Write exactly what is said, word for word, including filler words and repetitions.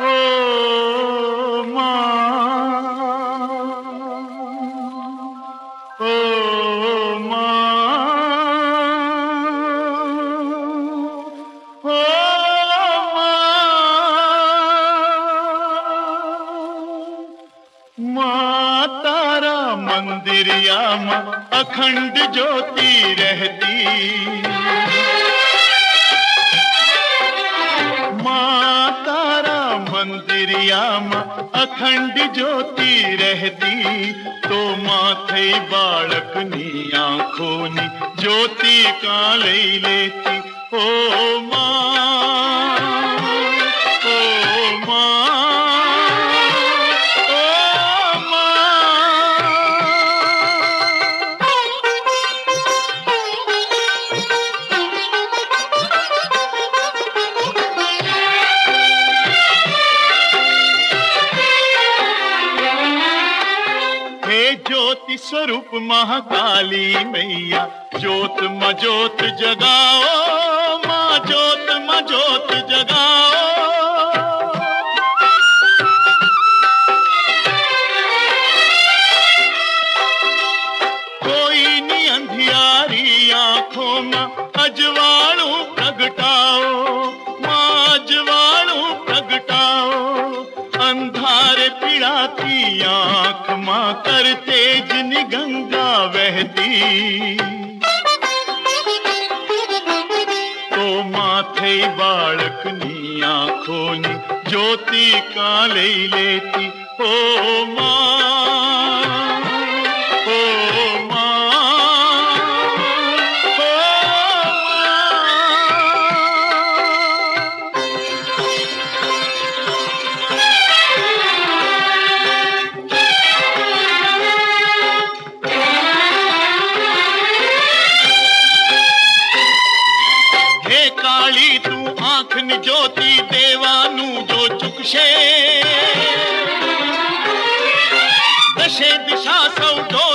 ओ माँ, ओ माँ, ओ माँ, माँ तारा मंदिरिया माँ अखंड ज्योति रहती। माँ तारा मंदिरिया माँ अखंड ज्योति रहती। तो माथे बाळकनी आँखोनी ज्योति का लई लेती। ओ माँ, ओ माँ, ओ हे ज्योति स्वरूप महाकाली मैया, ज्योत म ज्योत जगाओ, माँ ज्योत म ज्योत जगाओ। कोई नी अंधियारी आंखों में अजवाणु प्रगटाओ, माँ अजवाणु प्रगटाओ। अंधारे पिड़ाती आंख माँ कर तेज नि गंगा बहती। तो माथे बाळकनी आँखोनी ज्योति का लई लेती। ओ माँ, ओ माँ, ओ हे काली तू आँखनी ज्योति देवानू जो चुकशे। दशे दिशा सौ